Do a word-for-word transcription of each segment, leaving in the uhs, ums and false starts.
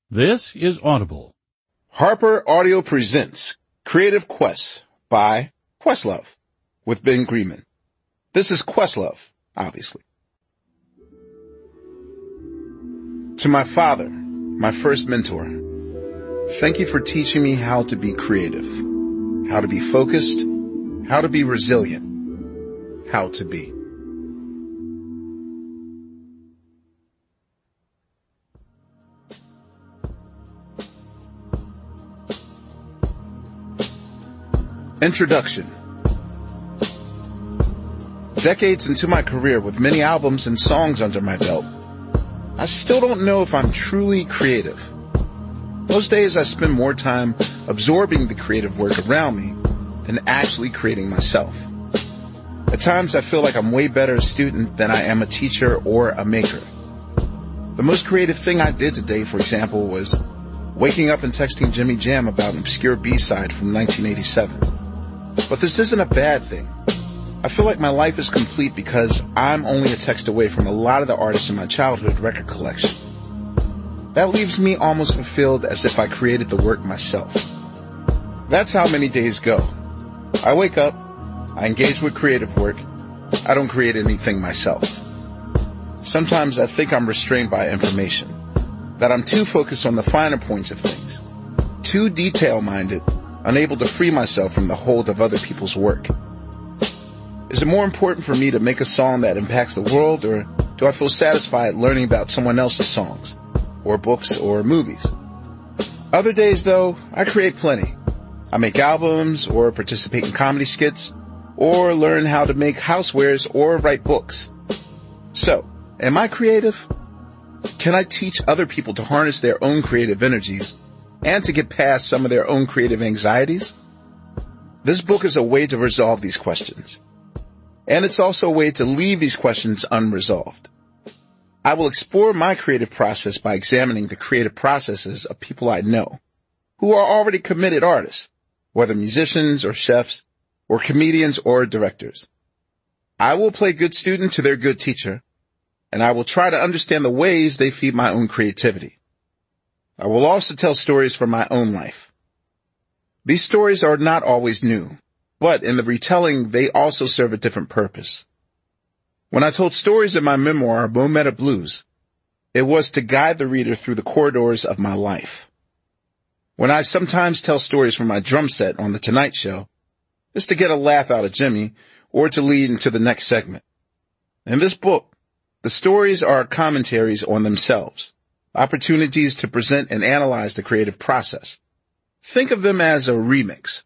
This is Audible. Harper Audio presents Creative Quest by Questlove with Ben Greenman. This is Questlove, obviously. To my father, my first mentor, thank you for teaching me how to be creative, how to be focused, how to be resilient, how to be. Introduction. Decades into my career with many albums and songs under my belt, I still don't know if I'm truly creative. Most days I spend more time absorbing the creative work around me than actually creating myself. At times I feel like I'm way better a student than I am a teacher or a maker. The most creative thing I did today, for example, was waking up and texting Jimmy Jam about an obscure B-side from nineteen eighty-seven. But this isn't a bad thing. I feel like my life is complete because I'm only a text away from a lot of the artists in my childhood record collection. That leaves me almost fulfilled as if I created the work myself. That's how many days go. I wake up, I engage with creative work, I don't create anything myself. Sometimes I think I'm restrained by information, that I'm too focused on the finer points of things, too detail-minded, unable to free myself from the hold of other people's work. Is it more important for me to make a song that impacts the world, or do I feel satisfied learning about someone else's songs, or books, or movies? Other days, though, I create plenty. I make albums, or participate in comedy skits, or learn how to make housewares, or write books. So, am I creative? Can I teach other people to harness their own creative energies and to get past some of their own creative anxieties? This book is a way to resolve these questions. And it's also a way to leave these questions unresolved. I will explore my creative process by examining the creative processes of people I know who are already committed artists, whether musicians or chefs or comedians or directors. I will play good student to their good teacher, and I will try to understand the ways they feed my own creativity. I will also tell stories from my own life. These stories are not always new, but in the retelling, they also serve a different purpose. When I told stories in my memoir, Momenta Blues, it was to guide the reader through the corridors of my life. When I sometimes tell stories from my drum set on The Tonight Show, it's to get a laugh out of Jimmy or to lead into the next segment. In this book, the stories are commentaries on themselves, opportunities to present and analyze the creative process. Think of them as a remix.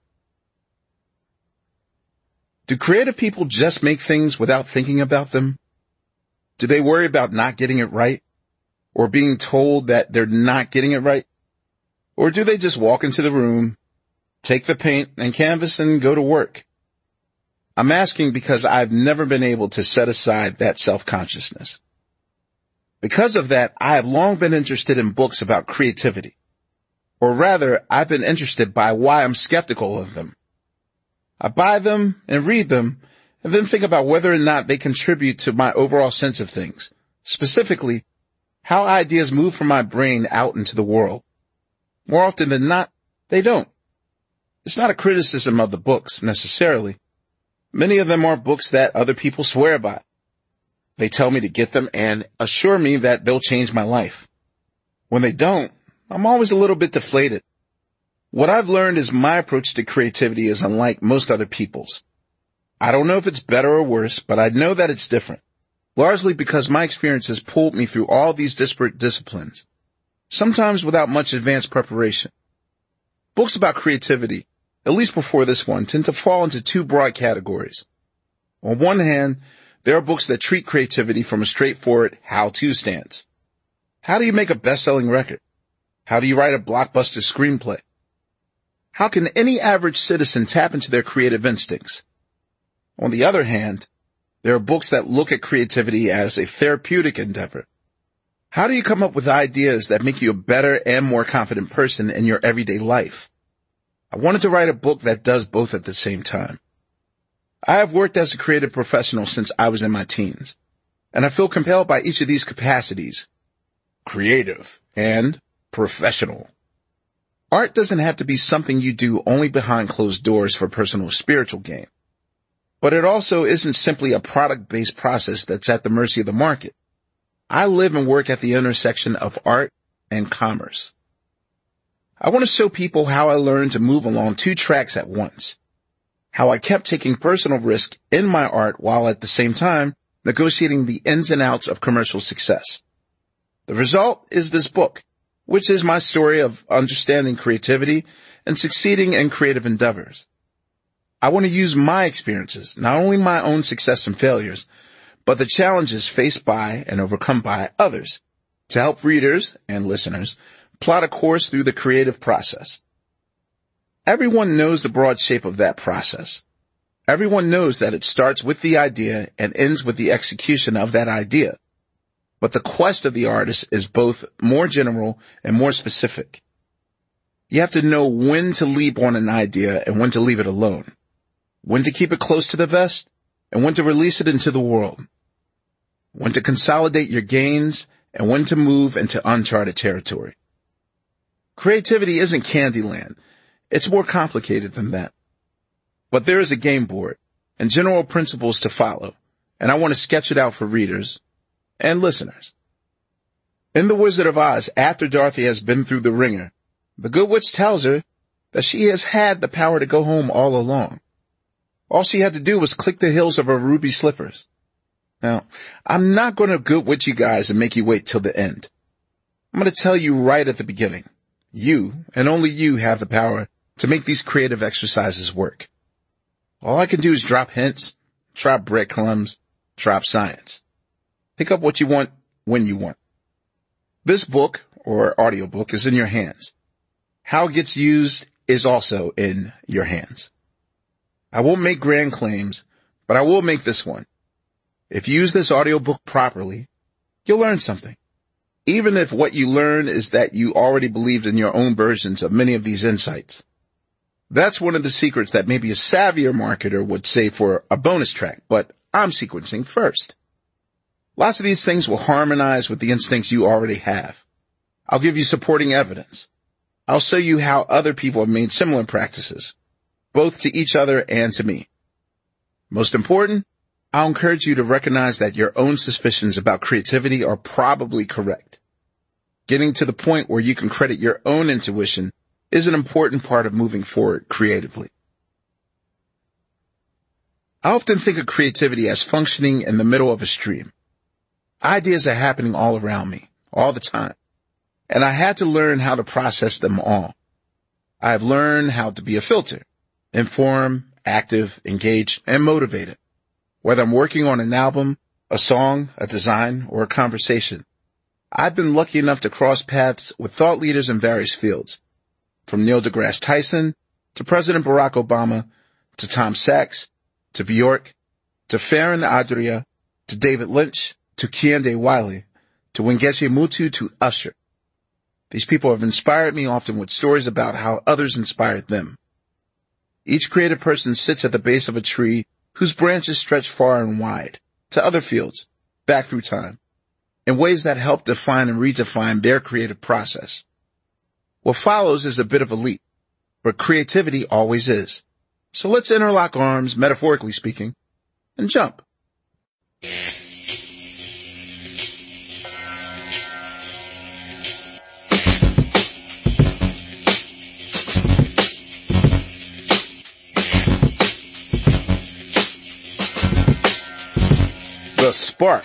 Do creative people just make things without thinking about them? Do they worry about not getting it right? Or being told that they're not getting it right? Or do they just walk into the room, take the paint and canvas and go to work? I'm asking because I've never been able to set aside that self-consciousness. Because of that, I have long been interested in books about creativity. Or rather, I've been interested by why I'm skeptical of them. I buy them and read them and then think about whether or not they contribute to my overall sense of things. Specifically, how ideas move from my brain out into the world. More often than not, they don't. It's not a criticism of the books, necessarily. Many of them are books that other people swear by. They tell me to get them and assure me that they'll change my life. When they don't, I'm always a little bit deflated. What I've learned is my approach to creativity is unlike most other people's. I don't know if it's better or worse, but I know that it's different, largely because my experience has pulled me through all these disparate disciplines, sometimes without much advanced preparation. Books about creativity, at least before this one, tend to fall into two broad categories. On one hand, there are books that treat creativity from a straightforward how-to stance. How do you make a best-selling record? How do you write a blockbuster screenplay? How can any average citizen tap into their creative instincts? On the other hand, there are books that look at creativity as a therapeutic endeavor. How do you come up with ideas that make you a better and more confident person in your everyday life? I wanted to write a book that does both at the same time. I have worked as a creative professional since I was in my teens, and I feel compelled by each of these capacities: creative and professional. Art doesn't have to be something you do only behind closed doors for personal spiritual gain. But it also isn't simply a product-based process that's at the mercy of the market. I live and work at the intersection of art and commerce. I want to show people how I learned to move along two tracks at once. How I kept taking personal risk in my art while at the same time negotiating the ins and outs of commercial success. The result is this book, which is my story of understanding creativity and succeeding in creative endeavors. I want to use my experiences, not only my own success and failures, but the challenges faced by and overcome by others, to help readers and listeners plot a course through the creative process. Everyone knows the broad shape of that process. Everyone knows that it starts with the idea and ends with the execution of that idea. But the quest of the artist is both more general and more specific. You have to know when to leap on an idea and when to leave it alone, when to keep it close to the vest and when to release it into the world, when to consolidate your gains and when to move into uncharted territory. Creativity isn't Candyland. It's more complicated than that. But there is a game board and general principles to follow, and I want to sketch it out for readers and listeners. In The Wizard of Oz, after Dorothy has been through the ringer, the Good Witch tells her that she has had the power to go home all along. All she had to do was click the heels of her ruby slippers. Now, I'm not going to Good Witch you guys and make you wait till the end. I'm going to tell you right at the beginning. You, and only you, have the power to make these creative exercises work. All I can do is drop hints, drop breadcrumbs, drop science. Pick up what you want when you want. This book, or audiobook, is in your hands. How it gets used is also in your hands. I won't make grand claims, but I will make this one. If you use this audiobook properly, you'll learn something. Even if what you learn is that you already believed in your own versions of many of these insights. That's one of the secrets that maybe a savvier marketer would say for a bonus track, but I'm sequencing first. Lots of these things will harmonize with the instincts you already have. I'll give you supporting evidence. I'll show you how other people have made similar practices, both to each other and to me. Most important, I'll encourage you to recognize that your own suspicions about creativity are probably correct. Getting to the point where you can credit your own intuition is an important part of moving forward creatively. I often think of creativity as functioning in the middle of a stream. Ideas are happening all around me, all the time, and I had to learn how to process them all. I've learned how to be a filter, inform, active, engaged, and motivated. Whether I'm working on an album, a song, a design, or a conversation, I've been lucky enough to cross paths with thought leaders in various fields, from Neil deGrasse Tyson to President Barack Obama to Tom Sachs to Bjork to Farron Adria to David Lynch to Kehinde Wiley to Wengeshe Mutu to Usher. These people have inspired me often with stories about how others inspired them. Each creative person sits at the base of a tree whose branches stretch far and wide to other fields, back through time, in ways that help define and redefine their creative process. What follows is a bit of a leap, but creativity always is. So let's interlock arms, metaphorically speaking, and jump. The spark.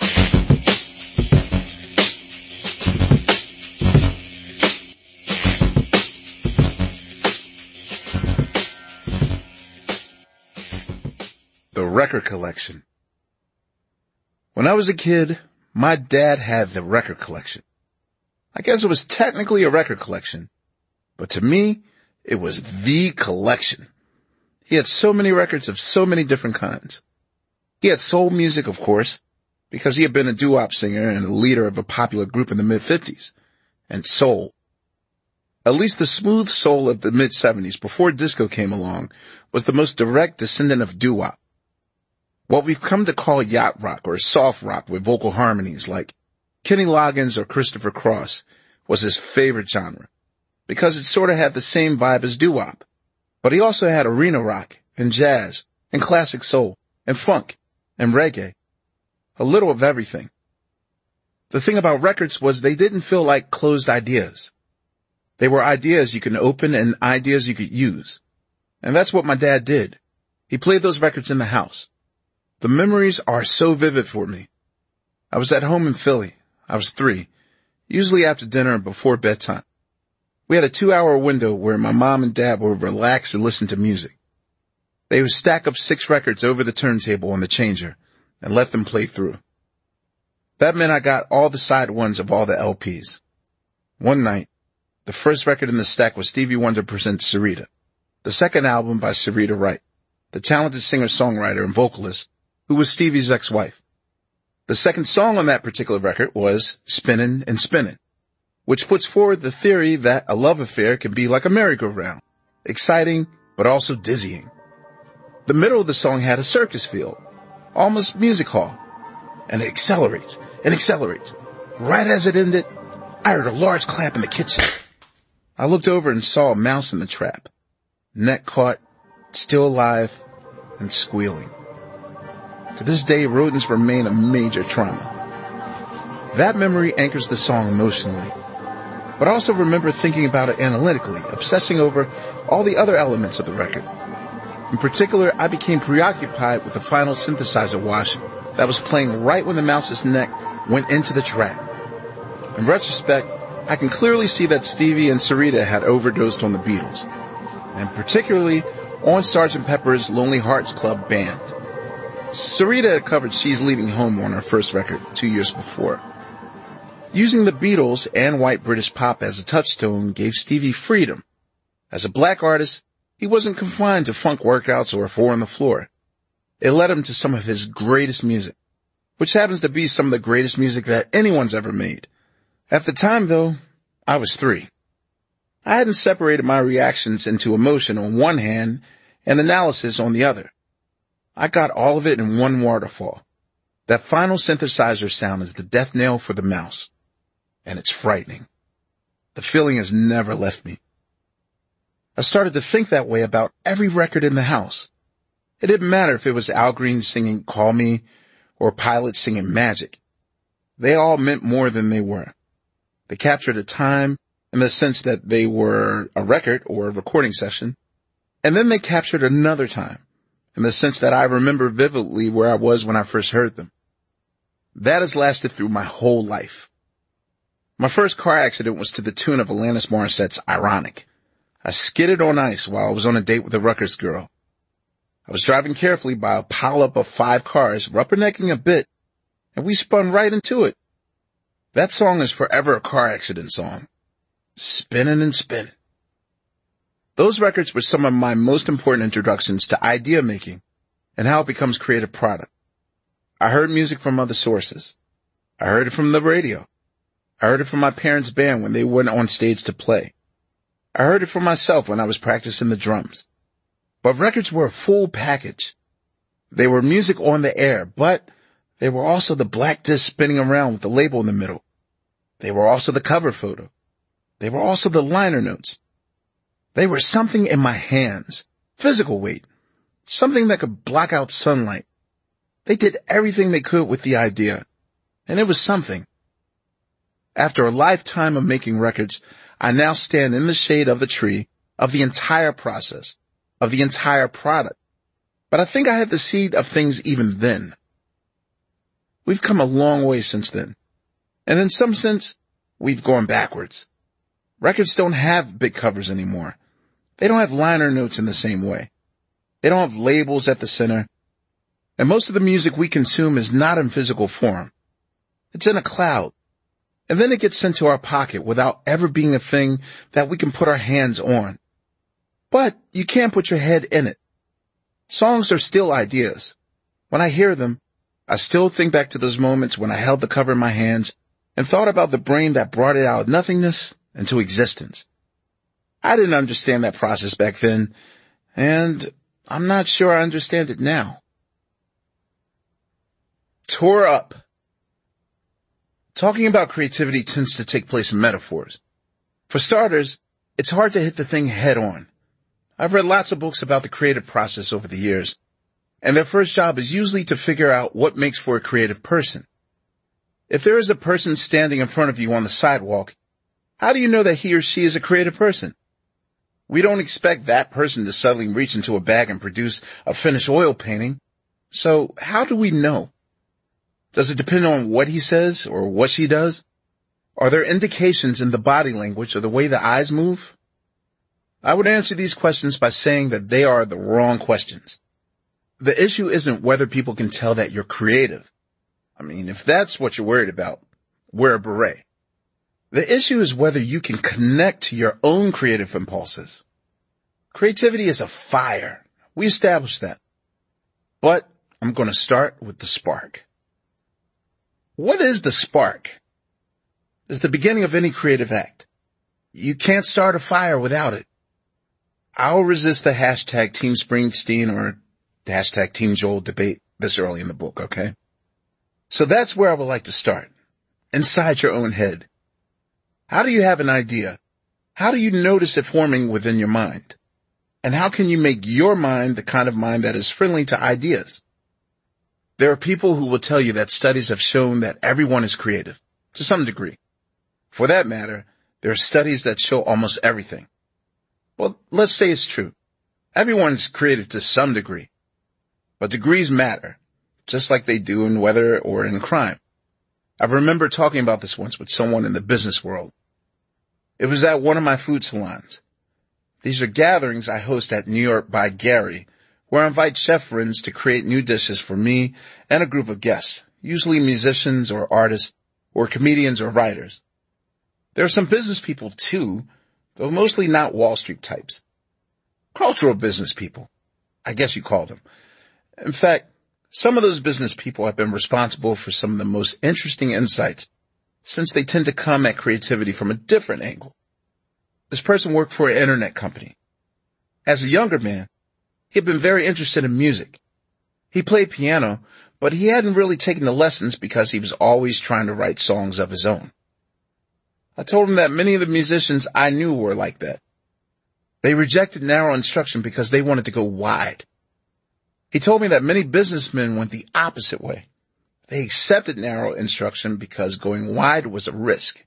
The record collection. When I was a kid, my dad had the record collection. I guess it was technically a record collection, but to me, it was the collection. He had so many records of so many different kinds. He had soul music, of course, because he had been a doo-wop singer and a leader of a popular group in the mid-fifties, and soul. At least the smooth soul of the mid-seventies, before disco came along, was the most direct descendant of doo-wop. What we've come to call yacht rock or soft rock with vocal harmonies like Kenny Loggins or Christopher Cross was his favorite genre because it sort of had the same vibe as doo-wop. But he also had arena rock and jazz and classic soul and funk and reggae. A little of everything. The thing about records was they didn't feel like closed ideas. They were ideas you can open and ideas you could use. And that's what my dad did. He played those records in the house. The memories are so vivid for me. I was at home in Philly. I was three, usually after dinner and before bedtime. We had a two-hour window where my mom and dad would relax and listen to music. They would stack up six records over the turntable on the changer and let them play through. That meant I got all the side ones of all the L Ps. One night, the first record in the stack was Stevie Wonder Presents Syreeta, the second album by Syreeta Wright, the talented singer-songwriter and vocalist who was Stevie's ex-wife. The second song on that particular record was Spinnin' and Spinnin', which puts forward the theory that a love affair can be like a merry-go-round, exciting but also dizzying. The middle of the song had a circus feel, almost music hall, and it accelerates and accelerates. Right as it ended, I heard a large clap in the kitchen. I looked over and saw a mouse in the trap, neck caught, still alive, and squealing. To this day, rodents remain a major trauma. That memory anchors the song emotionally, but I also remember thinking about it analytically, obsessing over all the other elements of the record. In particular, I became preoccupied with the final synthesizer wash that was playing right when the mouse's neck went into the trap. In retrospect, I can clearly see that Stevie and Syreeta had overdosed on the Beatles, and particularly on Sergeant Pepper's Lonely Hearts Club Band. Syreeta had covered She's Leaving Home on her first record two years before. Using the Beatles and white British pop as a touchstone gave Stevie freedom. As a black artist, he wasn't confined to funk workouts or four on the floor. It led him to some of his greatest music, which happens to be some of the greatest music that anyone's ever made. At the time, though, I was three. I hadn't separated my reactions into emotion on one hand and analysis on the other. I got all of it in one waterfall. That final synthesizer sound is the death knell for the mouse. And it's frightening. The feeling has never left me. I started to think that way about every record in the house. It didn't matter if it was Al Green singing Call Me or Pilot singing Magic. They all meant more than they were. They captured a time in the sense that they were a record or a recording session, and then they captured another time in the sense that I remember vividly where I was when I first heard them. That has lasted through my whole life. My first car accident was to the tune of Alanis Morissette's Ironic. I skidded on ice while I was on a date with a Rutgers girl. I was driving carefully by a pileup of five cars, rubbernecking a bit, and we spun right into it. That song is forever a car accident song. Spinning and spinning. Those records were some of my most important introductions to idea making and how it becomes creative product. I heard music from other sources. I heard it from the radio. I heard it from my parents' band when they went on stage to play. I heard it from myself when I was practicing the drums. But records were a full package. They were music on the air, but they were also the black disc spinning around with the label in the middle. They were also the cover photo. They were also the liner notes. They were something in my hands, physical weight, something that could block out sunlight. They did everything they could with the idea, and it was something. After a lifetime of making records, I now stand in the shade of the tree of the entire process, of the entire product. But I think I had the seed of things even then. We've come a long way since then. And in some sense, we've gone backwards. Records don't have big covers anymore. They don't have liner notes in the same way. They don't have labels at the center. And most of the music we consume is not in physical form. It's in a cloud. And then it gets sent to our pocket without ever being a thing that we can put our hands on. But you can't put your head in it. Songs are still ideas. When I hear them, I still think back to those moments when I held the cover in my hands and thought about the brain that brought it out of nothingness into existence. I didn't understand that process back then, and I'm not sure I understand it now. Tore up. Talking about creativity tends to take place in metaphors. For starters, it's hard to hit the thing head on. I've read lots of books about the creative process over the years, and their first job is usually to figure out what makes for a creative person. If there is a person standing in front of you on the sidewalk, how do you know that he or she is a creative person? We don't expect that person to suddenly reach into a bag and produce a finished oil painting. So how do we know? Does it depend on what he says or what she does? Are there indications in the body language or the way the eyes move? I would answer these questions by saying that they are the wrong questions. The issue isn't whether people can tell that you're creative. I mean, if that's what you're worried about, wear a beret. The issue is whether you can connect to your own creative impulses. Creativity is a fire. We established that. But I'm going to start with the spark. What is the spark? It's the beginning of any creative act. You can't start a fire without it. I'll resist the hashtag Team Springsteen or the hashtag Team Joel debate this early in the book, okay? So that's where I would like to start. Inside your own head. How do you have an idea? How do you notice it forming within your mind? And how can you make your mind the kind of mind that is friendly to ideas? There are people who will tell you that studies have shown that everyone is creative, to some degree. For that matter, there are studies that show almost everything. Well, let's say it's true. Everyone is creative to some degree. But degrees matter, just like they do in weather or in crime. I remember talking about this once with someone in the business world. It was at one of my food salons. These are gatherings I host at New York by Gary, where I invite chef friends to create new dishes for me and a group of guests, usually musicians or artists or comedians or writers. There are some business people too, though mostly not Wall Street types. Cultural business people, I guess you call them. In fact, some of those business people have been responsible for some of the most interesting insights, since they tend to come at creativity from a different angle. This person worked for an internet company. As a younger man, he had been very interested in music. He played piano, but he hadn't really taken the lessons because he was always trying to write songs of his own. I told him that many of the musicians I knew were like that. They rejected narrow instruction because they wanted to go wide. He told me that many businessmen went the opposite way. They accepted narrow instruction because going wide was a risk.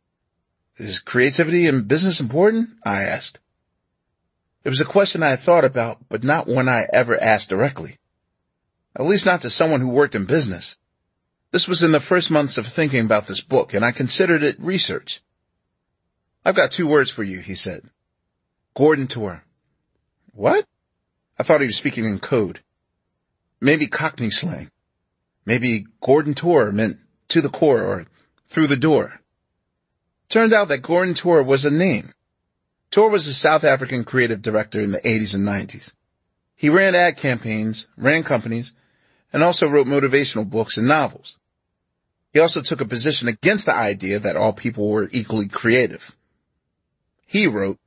Is creativity in business important? I asked. It was a question I had thought about, but not one I ever asked directly. At least not to someone who worked in business. This was in the first months of thinking about this book, and I considered it research. I've got two words for you, he said. Gordon Tour. What? I thought he was speaking in code. Maybe Cockney slang. Maybe Gordon Tour meant to the core or through the door. Turned out that Gordon Tour was a name. Tour was a South African creative director in the eighties and nineties. He ran ad campaigns, ran companies, and also wrote motivational books and novels. He also took a position against the idea that all people were equally creative. He wrote,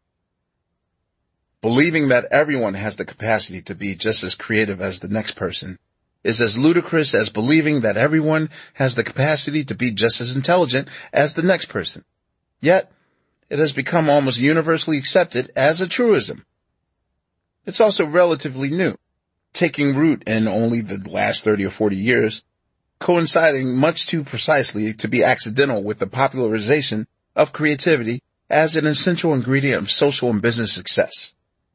"Believing that everyone has the capacity to be just as creative as the next person is as ludicrous as believing that everyone has the capacity to be just as intelligent as the next person. Yet, it has become almost universally accepted as a truism. It's also relatively new, taking root in only the last thirty or forty years, coinciding much too precisely to be accidental with the popularization of creativity as an essential ingredient of social and business success."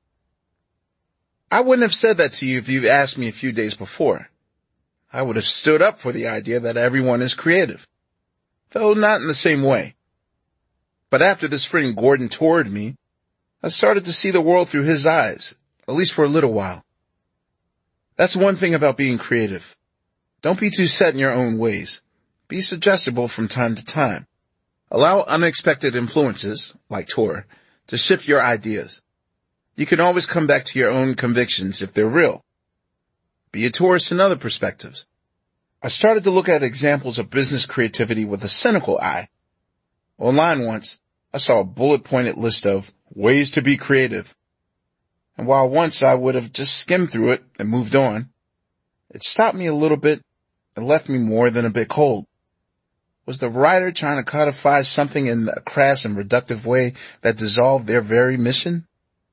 I wouldn't have said that to you if you'd asked me a few days before. I would have stood up for the idea that everyone is creative, though not in the same way. But after this friend Gordon toured me, I started to see the world through his eyes, at least for a little while. That's one thing about being creative. Don't be too set in your own ways. Be suggestible from time to time. Allow unexpected influences, like Tour, to shift your ideas. You can always come back to your own convictions if they're real. Be a tourist in other perspectives. I started to look at examples of business creativity with a cynical eye. Online once, I saw a bullet-pointed list of ways to be creative. And while once I would have just skimmed through it and moved on, it stopped me a little bit and left me more than a bit cold. Was the writer trying to codify something in a crass and reductive way that dissolved their very mission?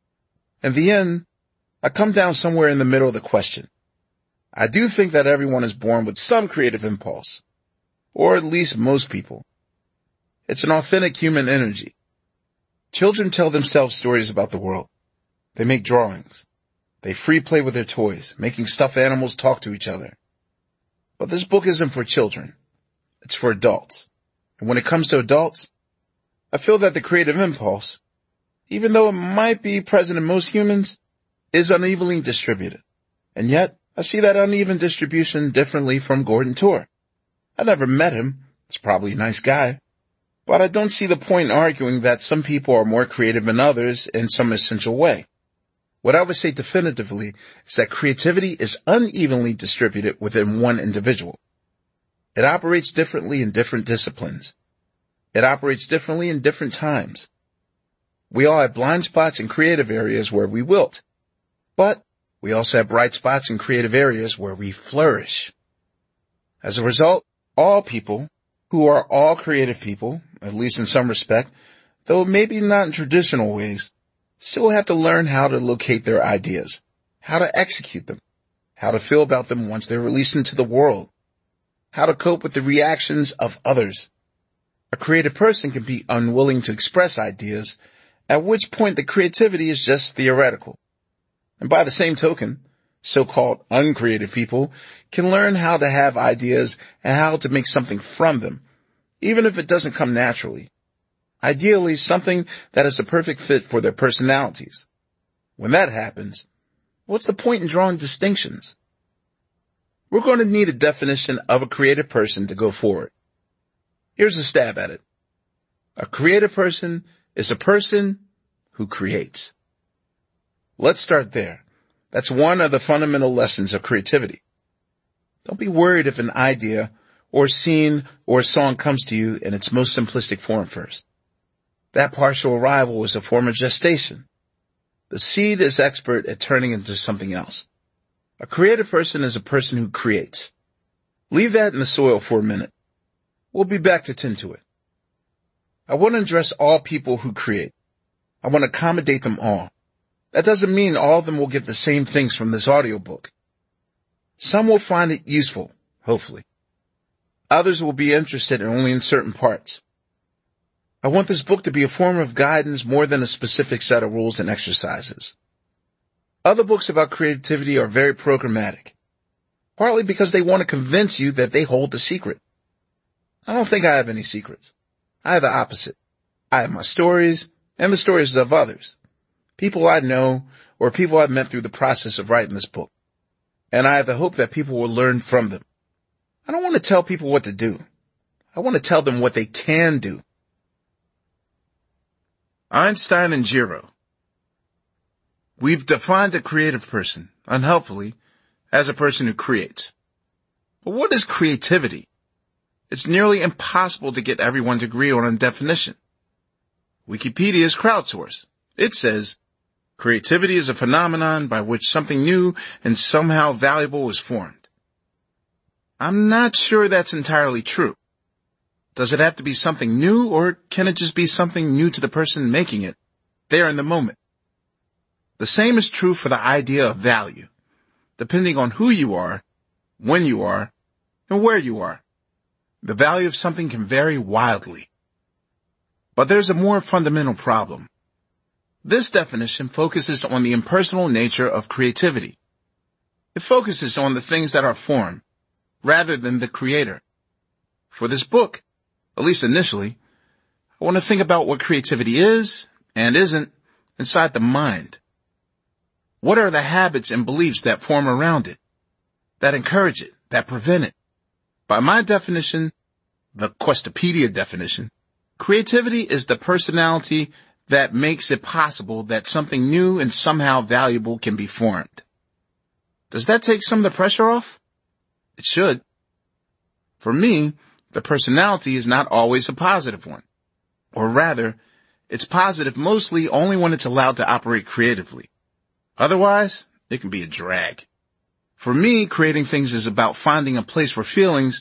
In the end, I come down somewhere in the middle of the question. I do think that everyone is born with some creative impulse, or at least most people. It's an authentic human energy. Children tell themselves stories about the world. They make drawings. They free play with their toys, making stuffed animals talk to each other. But this book isn't for children. It's for adults. And when it comes to adults, I feel that the creative impulse, even though it might be present in most humans, is unevenly distributed. And yet, I see that uneven distribution differently from Gordon Torr. I never met him. He's probably a nice guy. But I don't see the point in arguing that some people are more creative than others in some essential way. What I would say definitively is that creativity is unevenly distributed within one individual. It operates differently in different disciplines. It operates differently in different times. We all have blind spots in creative areas where we wilt, but we also have bright spots in creative areas where we flourish. As a result, all people, who are all creative people, at least in some respect, though maybe not in traditional ways, still have to learn how to locate their ideas, how to execute them, how to feel about them once they're released into the world, how to cope with the reactions of others. A creative person can be unwilling to express ideas, at which point the creativity is just theoretical. And by the same token, so-called uncreative people can learn how to have ideas and how to make something from them, even if it doesn't come naturally. Ideally, something that is a perfect fit for their personalities. When that happens, what's the point in drawing distinctions? We're going to need a definition of a creative person to go forward. Here's a stab at it. A creative person is a person who creates. Let's start there. That's one of the fundamental lessons of creativity. Don't be worried if an idea or scene or a song comes to you in its most simplistic form first. That partial arrival is a form of gestation. The seed is expert at turning into something else. A creative person is a person who creates. Leave that in the soil for a minute. We'll be back to tend to it. I want to address all people who create. I want to accommodate them all. That doesn't mean all of them will get the same things from this audiobook. Some will find it useful, hopefully. Others will be interested only in certain parts. I want this book to be a form of guidance more than a specific set of rules and exercises. Other books about creativity are very programmatic, partly because they want to convince you that they hold the secret. I don't think I have any secrets. I have the opposite. I have my stories and the stories of others, people I know or people I've met through the process of writing this book. And I have the hope that people will learn from them. I don't want to tell people what to do. I want to tell them what they can do. Einstein and Giro. We've defined a creative person, unhelpfully, as a person who creates. But what is creativity? It's nearly impossible to get everyone to agree on a definition. Wikipedia is crowdsourced. It says, creativity is a phenomenon by which something new and somehow valuable is formed. I'm not sure that's entirely true. Does it have to be something new, or can it just be something new to the person making it, there in the moment? The same is true for the idea of value, depending on who you are, when you are, and where you are. The value of something can vary wildly. But there's a more fundamental problem. This definition focuses on the impersonal nature of creativity. It focuses on the things that are formed, rather than the creator. For this book, at least initially, I want to think about what creativity is and isn't inside the mind. What are the habits and beliefs that form around it, that encourage it, that prevent it? By my definition, the Questopedia definition, creativity is the personality that makes it possible that something new and somehow valuable can be formed. Does that take some of the pressure off? It should. For me, the personality is not always a positive one. Or rather, it's positive mostly only when it's allowed to operate creatively. Otherwise, it can be a drag. For me, creating things is about finding a place for feelings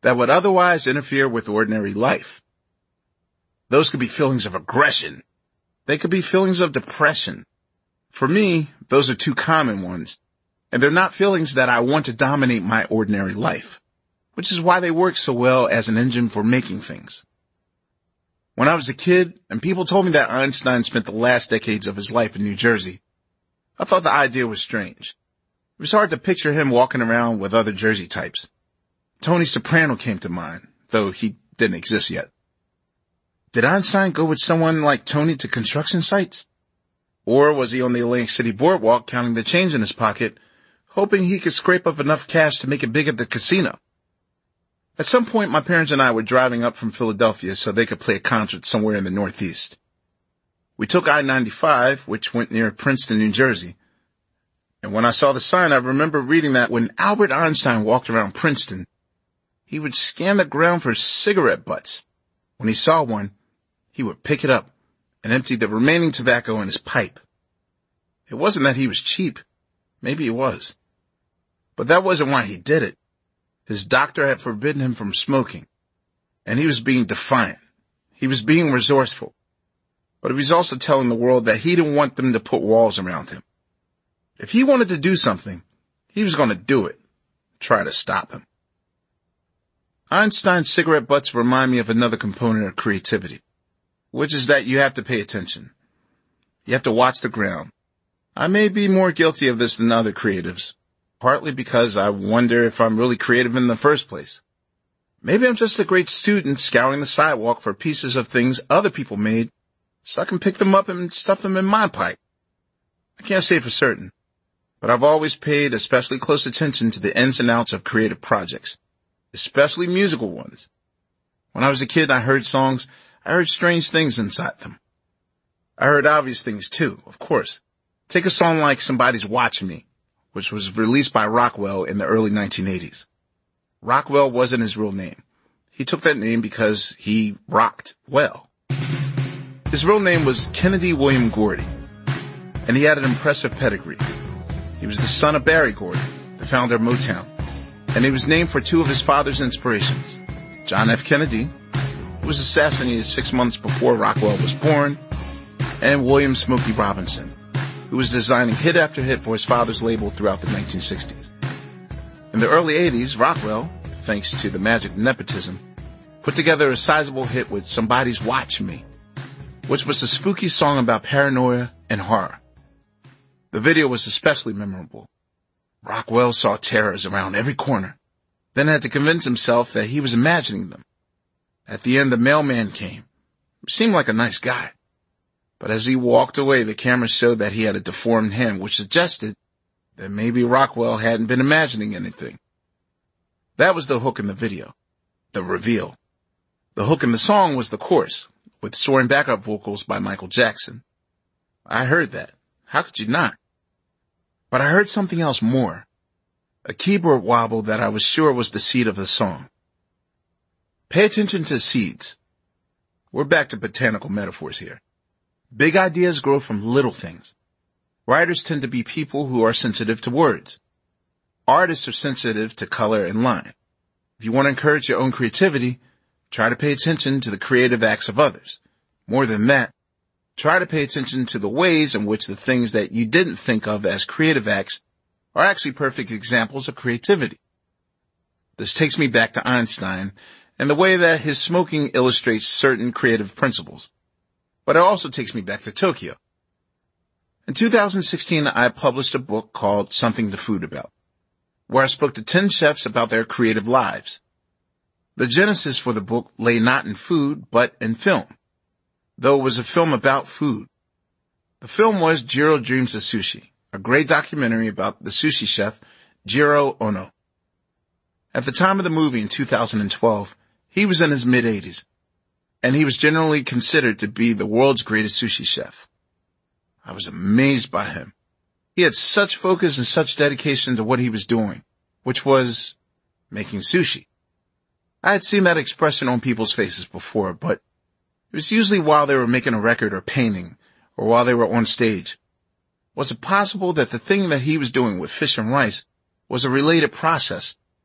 that would otherwise interfere with ordinary life. Those could be feelings of aggression. They could be feelings of depression. For me, those are two common ones, and they're not feelings that I want to dominate my ordinary life, which is why they work so well as an engine for making things. When I was a kid, and people told me that Einstein spent the last decades of his life in New Jersey, I thought the idea was strange. It was hard to picture him walking around with other Jersey types. Tony Soprano came to mind, though he didn't exist yet. Did Einstein go with someone like Tony to construction sites? Or was he on the Atlantic City boardwalk counting the change in his pocket, hoping he could scrape up enough cash to make it big at the casino? At some point, my parents and I were driving up from Philadelphia so they could play a concert somewhere in the Northeast. We took I ninety-five, which went near Princeton, New Jersey. And when I saw the sign, I remember reading that when Albert Einstein walked around Princeton, he would scan the ground for cigarette butts. When he saw one, he would pick it up and empty the remaining tobacco in his pipe. It wasn't that he was cheap. Maybe he was. But that wasn't why he did it. His doctor had forbidden him from smoking, and he was being defiant. He was being resourceful. But he was also telling the world that he didn't want them to put walls around him. If he wanted to do something, he was going to do it. Try to stop him. Einstein's cigarette butts remind me of another component of creativity, which is that you have to pay attention. You have to watch the ground. I may be more guilty of this than other creatives, partly because I wonder if I'm really creative in the first place. Maybe I'm just a great student scouring the sidewalk for pieces of things other people made so I can pick them up and stuff them in my pipe. I can't say for certain, but I've always paid especially close attention to the ins and outs of creative projects, especially musical ones. When I was a kid, I heard songs, I heard strange things inside them. I heard obvious things too, of course. Take a song like Somebody's Watching Me, which was released by Rockwell in the early nineteen eighties. Rockwell wasn't his real name. He took that name because he rocked well. His real name was Kennedy William Gordy, and he had an impressive pedigree. He was the son of Barry Gordy, the founder of Motown, and he was named for two of his father's inspirations, John F. Kennedy, who was assassinated six months before Rockwell was born, and William Smokey Robinson, who was designing hit after hit for his father's label throughout the nineteen sixties. In the early eighties, Rockwell, thanks to the magic of nepotism, put together a sizable hit with Somebody's Watching Me, which was a spooky song about paranoia and horror. The video was especially memorable. Rockwell saw terrors around every corner, then had to convince himself that he was imagining them. At the end, the mailman came. He seemed like a nice guy. But as he walked away, the camera showed that he had a deformed hand, which suggested that maybe Rockwell hadn't been imagining anything. That was the hook in the video, the reveal. The hook in the song was the chorus, with soaring backup vocals by Michael Jackson. I heard that. How could you not? But I heard something else more. A keyboard wobble that I was sure was the seed of the song. Pay attention to seeds. We're back to botanical metaphors here. Big ideas grow from little things. Writers tend to be people who are sensitive to words. Artists are sensitive to color and line. If you want to encourage your own creativity, try to pay attention to the creative acts of others. More than that, try to pay attention to the ways in which the things that you didn't think of as creative acts are actually perfect examples of creativity. This takes me back to Einstein and the way that his smoking illustrates certain creative principles. But it also takes me back to Tokyo. In two thousand sixteen, I published a book called Something to Food About, where I spoke to ten chefs about their creative lives. The genesis for the book lay not in food, but in film, though it was a film about food. The film was Jiro Dreams of Sushi, a great documentary about the sushi chef Jiro Ono. At the time of the movie in two thousand twelve, he was in his mid-eighties, and he was generally considered to be the world's greatest sushi chef. I was amazed by him. He had such focus and such dedication to what he was doing, which was making sushi. I had seen that expression on people's faces before, but it was usually while they were making a record or painting, or while they were on stage. Was it possible that the thing that he was doing with fish and rice was a related process?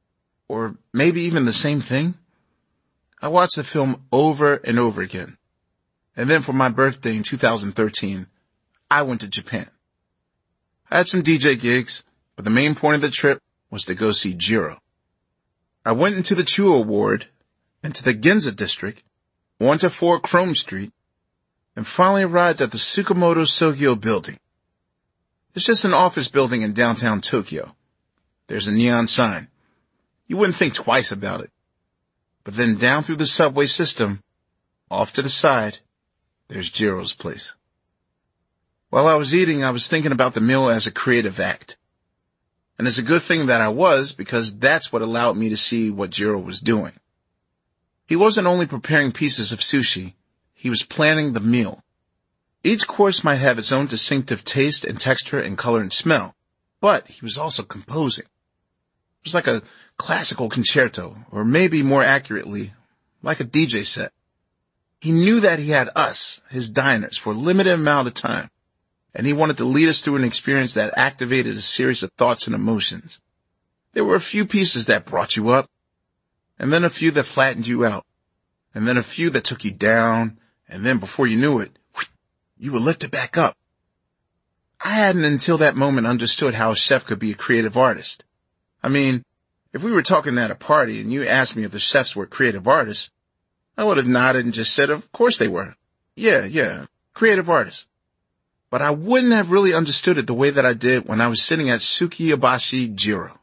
or maybe even the same thing? I watched the film over and over again. And then for my birthday in two thousand thirteen, I went to Japan. I had some D J gigs, but the main point of the trip was to go see Jiro. I went into the Chuo Ward, into the Ginza district, went to four Chrome Street, and finally arrived at the Tsukamoto Sogyo building. It's just an office building in downtown Tokyo. There's a neon sign. You wouldn't think twice about it. But then down through the subway system, off to the side, there's Jiro's place. While I was eating, I was thinking about the meal as a creative act. And it's a good thing that I was, because that's what allowed me to see what Jiro was doing. He wasn't only preparing pieces of sushi, he was planning the meal. Each course might have its own distinctive taste and texture and color and smell, but he was also composing. It was like a classical concerto, or maybe more accurately, like a D J set. He knew that he had us, his diners, for a limited amount of time, and he wanted to lead us through an experience that activated a series of thoughts and emotions. There were a few pieces that brought you up, and then a few that flattened you out, and then a few that took you down, and then before you knew it, you were lifted back up. I hadn't until that moment understood how a chef could be a creative artist. I mean, if we were talking at a party and you asked me if the chefs were creative artists, I would have nodded and just said, of course they were. Yeah, yeah, creative artists. But I wouldn't have really understood it the way that I did when I was sitting at Sukiyabashi Jiro.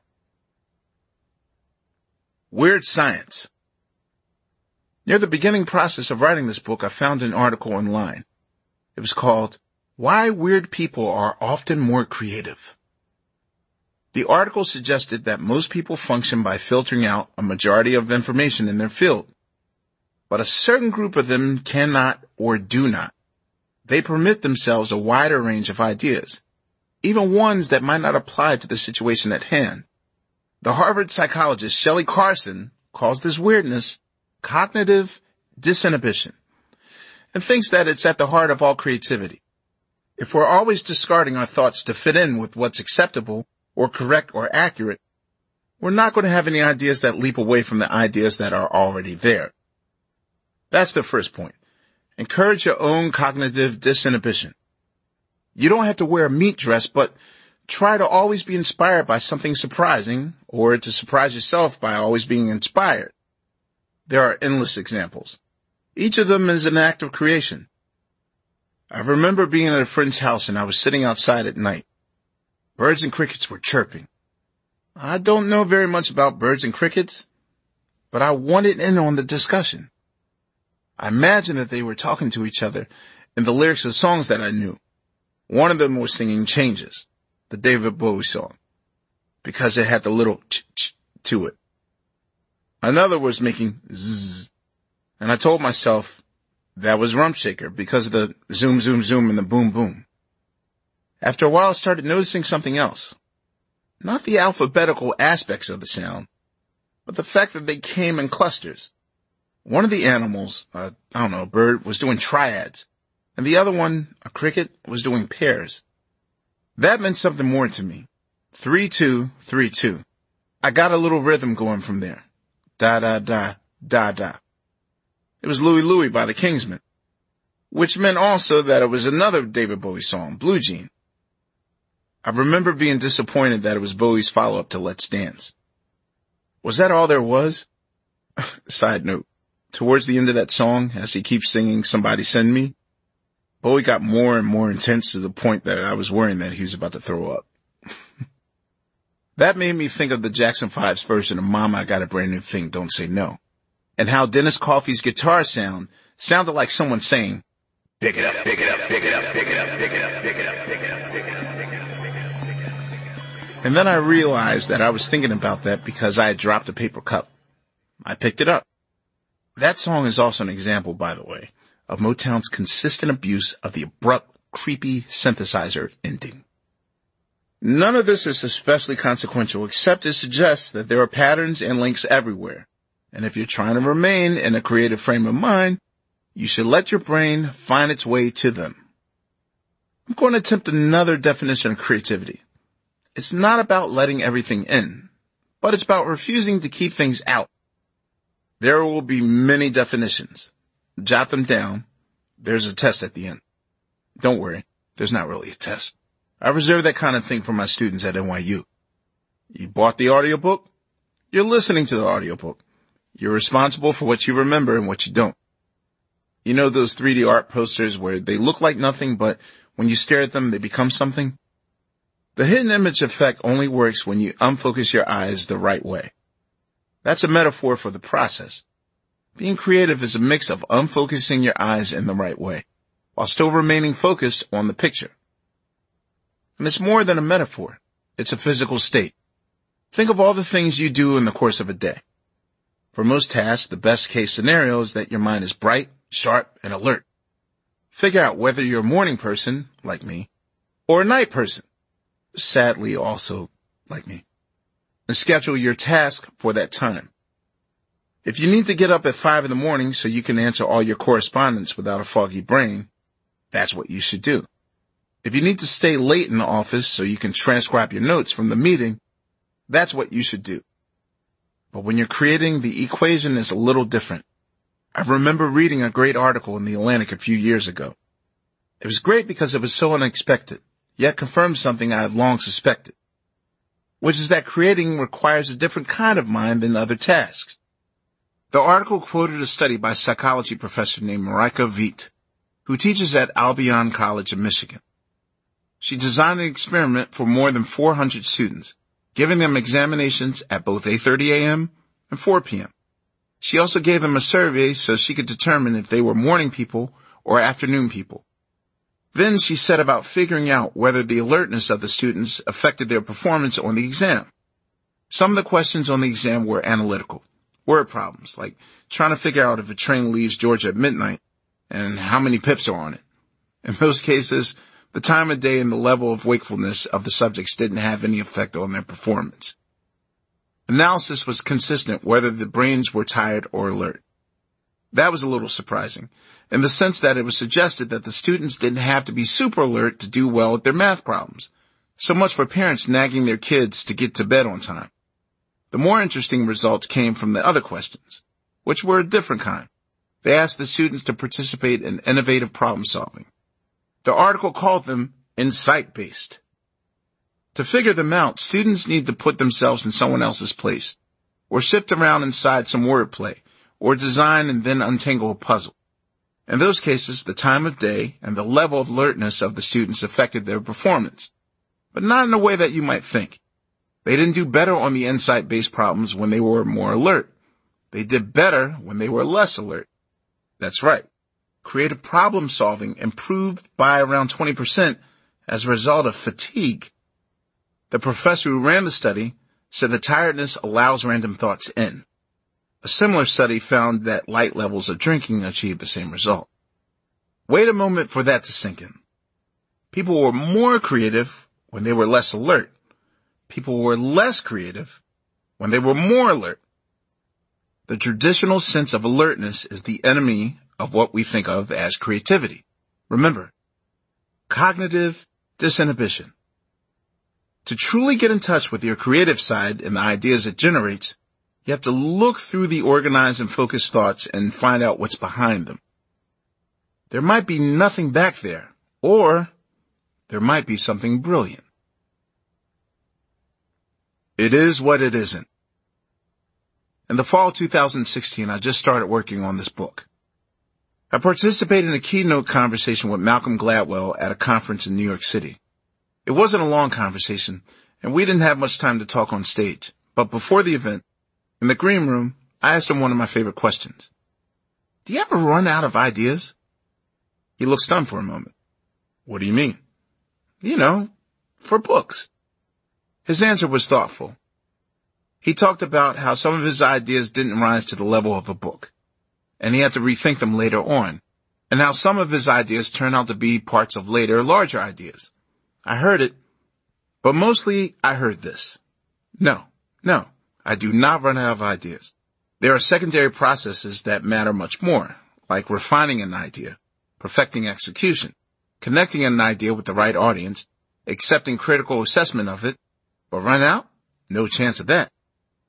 Weird science. Near the beginning process of writing this book, I found an article online. It was called, Why Weird People Are Often More Creative. The article suggested that most people function by filtering out a majority of information in their field. But a certain group of them cannot or do not. They permit themselves a wider range of ideas, even ones that might not apply to the situation at hand. The Harvard psychologist Shelley Carson calls this weirdness cognitive disinhibition, and thinks that it's at the heart of all creativity. If we're always discarding our thoughts to fit in with what's acceptable or correct or accurate, we're not going to have any ideas that leap away from the ideas that are already there. That's the first point. Encourage your own cognitive disinhibition. You don't have to wear a meat dress, but try to always be inspired by something surprising, or to surprise yourself by always being inspired. There are endless examples. Each of them is an act of creation. I remember being at a friend's house and I was sitting outside at night. Birds and crickets were chirping. I don't know very much about birds and crickets, but I wanted in on the discussion. I imagined that they were talking to each other in the lyrics of songs that I knew. One of them was singing Changes, the David Bowie song, because it had the little ch-ch to it. Another was making zzz, and I told myself that was Rump Shaker because of the zoom, zoom, zoom and the boom, boom. After a while, I started noticing something else. Not the alphabetical aspects of the sound, but the fact that they came in clusters. One of the animals, uh, I don't know, a bird, was doing triads, and the other one, a cricket, was doing pairs. That meant something more to me. Three, two, three, two. I got a little rhythm going from there. Da, da, da, da, da. It was Louie Louie by the Kingsmen, which meant also that it was another David Bowie song, Blue Jean. I remember being disappointed that it was Bowie's follow-up to Let's Dance. Was that all there was? Side note. Towards the end of that song, as he keeps singing Somebody Send Me, Bowie got more and more intense to the point that I was worrying that he was about to throw up. That made me think of the Jackson five's version of Mama, I Got a Brand New Thing, Don't Say No, and how Dennis Coffey's guitar sound sounded like someone saying, pick it up, pick it up, pick it up, pick it up, pick it up, pick it up, pick it up, pick it up, pick it up, pick it up. And then I realized that I was thinking about that because I had dropped a paper cup. I picked it up. That song is also an example, by the way, of Motown's consistent abuse of the abrupt, creepy synthesizer ending. None of this is especially consequential, except it suggests that there are patterns and links everywhere. And if you're trying to remain in a creative frame of mind, you should let your brain find its way to them. I'm going to attempt another definition of creativity. It's not about letting everything in, but it's about refusing to keep things out. There will be many definitions. Jot them down. There's a test at the end. Don't worry, there's not really a test. I reserve that kind of thing for my students at N Y U. You bought the audiobook? You're listening to the audiobook. You're responsible for what you remember and what you don't. You know those three D art posters where they look like nothing, but when you stare at them, they become something? The hidden image effect only works when you unfocus your eyes the right way. That's a metaphor for the process. Being creative is a mix of unfocusing your eyes in the right way, while still remaining focused on the picture. And it's more than a metaphor. It's a physical state. Think of all the things you do in the course of a day. For most tasks, the best case scenario is that your mind is bright, sharp, and alert. Figure out whether you're a morning person, like me, or a night person, sadly also like me, and schedule your task for that time. If you need to get up at five in the morning so you can answer all your correspondence without a foggy brain, that's what you should do. If you need to stay late in the office so you can transcribe your notes from the meeting, that's what you should do. But when you're creating, the equation is a little different. I remember reading a great article in The Atlantic a few years ago. It was great because it was so unexpected, yet confirmed something I had long suspected, which is that creating requires a different kind of mind than other tasks. The article quoted a study by a psychology professor named Marika Veit, who teaches at Albion College in Michigan. She designed an experiment for more than four hundred students, giving them examinations at both eight thirty a.m. and four p.m. She also gave them a survey so she could determine if they were morning people or afternoon people. Then she set about figuring out whether the alertness of the students affected their performance on the exam. Some of the questions on the exam were analytical, word problems, like trying to figure out if a train leaves Georgia at midnight and how many pips are on it. In most cases, the time of day and the level of wakefulness of the subjects didn't have any effect on their performance. Analysis was consistent whether the brains were tired or alert. That was a little surprising, in the sense that it was suggested that the students didn't have to be super alert to do well at their math problems. So much for parents nagging their kids to get to bed on time. The more interesting results came from the other questions, which were a different kind. They asked the students to participate in innovative problem solving. The article called them insight-based. To figure them out, students need to put themselves in someone else's place, or shift around inside some wordplay, or design and then untangle a puzzle. In those cases, the time of day and the level of alertness of the students affected their performance, but not in a way that you might think. They didn't do better on the insight-based problems when they were more alert. They did better when they were less alert. That's right. Creative problem solving improved by around twenty percent as a result of fatigue. The professor who ran the study said that tiredness allows random thoughts in. A similar study found that light levels of drinking achieved the same result. Wait a moment for that to sink in. People were more creative when they were less alert. People were less creative when they were more alert. The traditional sense of alertness is the enemy of what we think of as creativity. Remember, cognitive disinhibition. To truly get in touch with your creative side and the ideas it generates, you have to look through the organized and focused thoughts and find out what's behind them. There might be nothing back there, or there might be something brilliant. It is what it isn't. In the fall of two thousand sixteen, I just started working on this book. I participated in a keynote conversation with Malcolm Gladwell at a conference in New York City. It wasn't a long conversation, and we didn't have much time to talk on stage. But before the event, in the green room, I asked him one of my favorite questions. Do you ever run out of ideas? He looked stunned for a moment. What do you mean? You know, for books. His answer was thoughtful. He talked about how some of his ideas didn't rise to the level of a book, and he had to rethink them later on, and how some of his ideas turned out to be parts of later, larger ideas. I heard it, but mostly I heard this. No, no, I do not run out of ideas. There are secondary processes that matter much more, like refining an idea, perfecting execution, connecting an idea with the right audience, accepting critical assessment of it. But run out? No chance of that.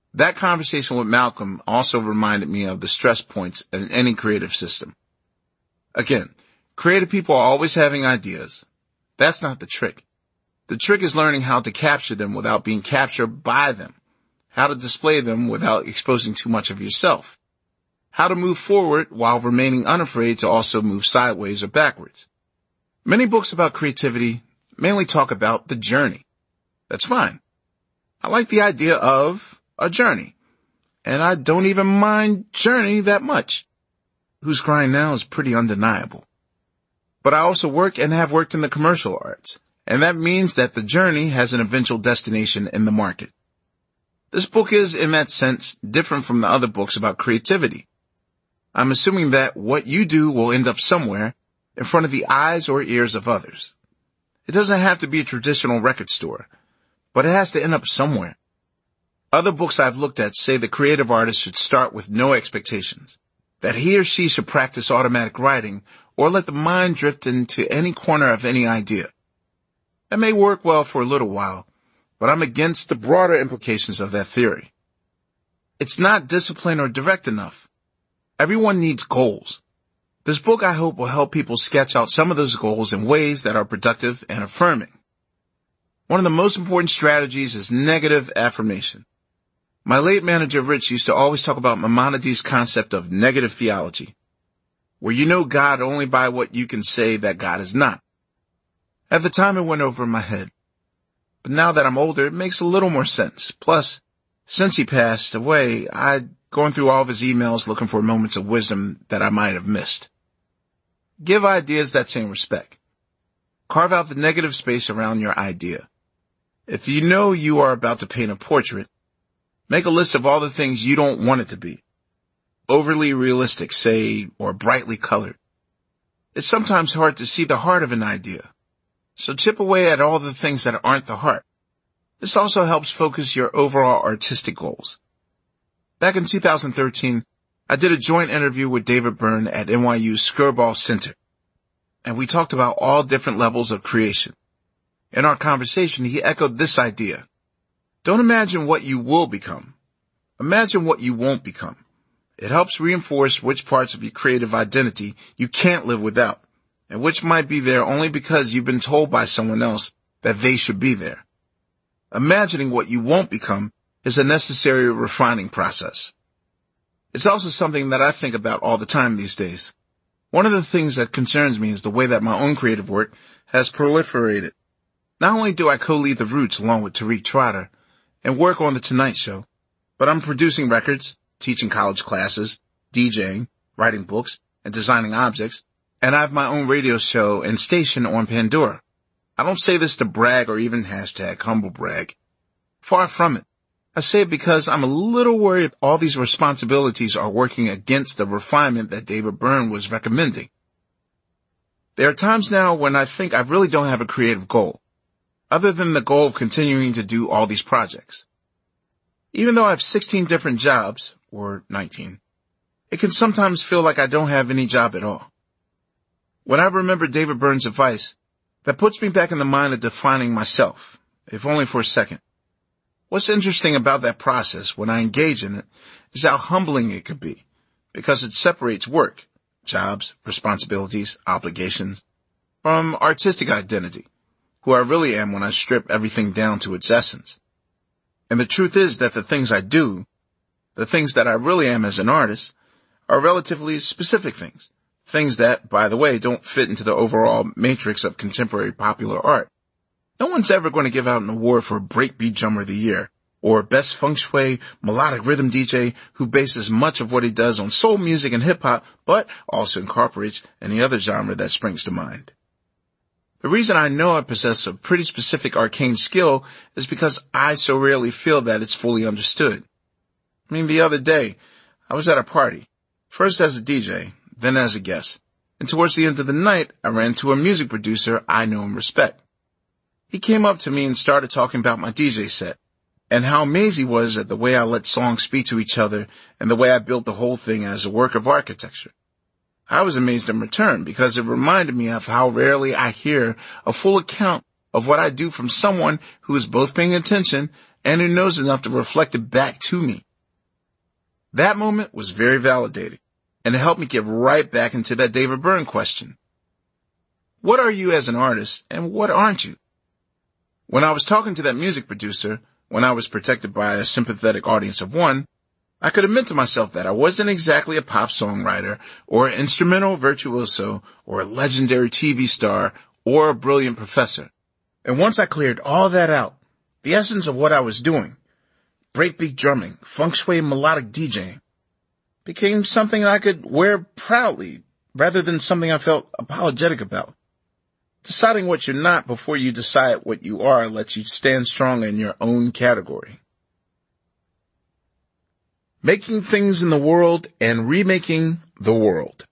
That conversation with Malcolm also reminded me of the stress points in any creative system. Again, creative people are always having ideas. That's not the trick. The trick is learning how to capture them without being captured by them, how to display them without exposing too much of yourself, how to move forward while remaining unafraid to also move sideways or backwards. Many books about creativity mainly talk about the journey. That's fine. I like the idea of a journey, and I don't even mind journey that much. Who's Crying Now is pretty undeniable. But I also work and have worked in the commercial arts, and that means that the journey has an eventual destination in the market. This book is, in that sense, different from the other books about creativity. I'm assuming that what you do will end up somewhere in front of the eyes or ears of others. It doesn't have to be a traditional record store, but it has to end up somewhere. Other books I've looked at say the creative artist should start with no expectations, that he or she should practice automatic writing or let the mind drift into any corner of any idea. That may work well for a little while, but I'm against the broader implications of that theory. It's not disciplined or direct enough. Everyone needs goals. This book, I hope, will help people sketch out some of those goals in ways that are productive and affirming. One of the most important strategies is negative affirmation. My late manager, Rich, used to always talk about Maimonides' concept of negative theology, where you know God only by what you can say that God is not. At the time, it went over my head. But now that I'm older, it makes a little more sense. Plus, since he passed away, I'd gone through all of his emails looking for moments of wisdom that I might have missed. Give ideas that same respect. Carve out the negative space around your idea. If you know you are about to paint a portrait, make a list of all the things you don't want it to be. Overly realistic, say, or brightly colored. It's sometimes hard to see the heart of an idea, so chip away at all the things that aren't the heart. This also helps focus your overall artistic goals. Back in two thousand thirteen, I did a joint interview with David Byrne at N Y U's Skirball Center, and we talked about all different levels of creation. In our conversation, he echoed this idea. Don't imagine what you will become. Imagine what you won't become. It helps reinforce which parts of your creative identity you can't live without, and which might be there only because you've been told by someone else that they should be there. Imagining what you won't become is a necessary refining process. It's also something that I think about all the time these days. One of the things that concerns me is the way that my own creative work has proliferated. Not only do I co-lead The Roots along with Tariq Trotter and work on The Tonight Show, but I'm producing records, teaching college classes, DJing, writing books, and designing objects, and I have my own radio show and station on Pandora. I don't say this to brag or even hashtag humble brag. Far from it. I say it because I'm a little worried all these responsibilities are working against the refinement that David Byrne was recommending. There are times now when I think I really don't have a creative goal, other than the goal of continuing to do all these projects. Even though I have sixteen different jobs, or nineteen, it can sometimes feel like I don't have any job at all. When I remember David Byrne's advice, that puts me back in the mind of defining myself, if only for a second. What's interesting about that process when I engage in it is how humbling it could be, because it separates work, jobs, responsibilities, obligations, from artistic identity, who I really am when I strip everything down to its essence. And the truth is that the things I do, the things that I really am as an artist, are relatively specific things. Things that, by the way, don't fit into the overall matrix of contemporary popular art. No one's ever going to give out an award for Breakbeat Drummer of the Year, or Best Feng Shui Melodic Rhythm D J who bases much of what he does on soul music and hip-hop, but also incorporates any other genre that springs to mind. The reason I know I possess a pretty specific arcane skill is because I so rarely feel that it's fully understood. I mean, the other day, I was at a party, first as a D J, then as a guest, and towards the end of the night, I ran into a music producer I know and respect. He came up to me and started talking about my D J set, and how amazed he was at the way I let songs speak to each other and the way I built the whole thing as a work of architecture. I was amazed in return because it reminded me of how rarely I hear a full account of what I do from someone who is both paying attention and who knows enough to reflect it back to me. That moment was very validating, and it helped me get right back into that David Byrne question. What are you as an artist, and what aren't you? When I was talking to that music producer, when I was protected by a sympathetic audience of one, I could admit to myself that I wasn't exactly a pop songwriter, or an instrumental virtuoso, or a legendary T V star, or a brilliant professor. And once I cleared all that out, the essence of what I was doing, breakbeat drumming, feng shui melodic DJing, became something I could wear proudly rather than something I felt apologetic about. Deciding what you're not before you decide what you are lets you stand strong in your own category. Making things in the world and remaking the world.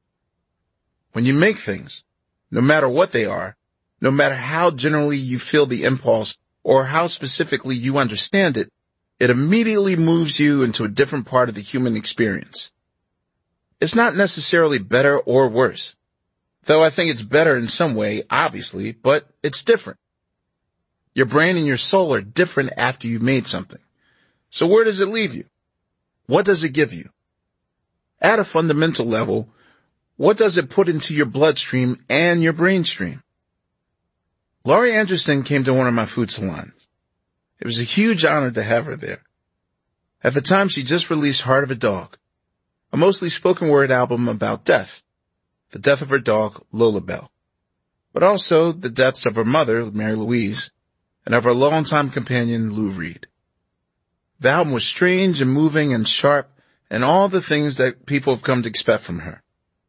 When you make things, no matter what they are, no matter how generally you feel the impulse or how specifically you understand it, it immediately moves you into a different part of the human experience. It's not necessarily better or worse, though I think it's better in some way, obviously, but it's different. Your brain and your soul are different after you've made something. So where does it leave you? What does it give you? At a fundamental level, what does it put into your bloodstream and your brain stream? Laurie Anderson came to one of my food salons. It was a huge honor to have her there. At the time, she just released Heart of a Dog, a mostly spoken word album about death, the death of her dog, Lola Bell, but also the deaths of her mother, Mary Louise, and of her longtime companion, Lou Reed. The album was strange and moving and sharp and all the things that people have come to expect from her.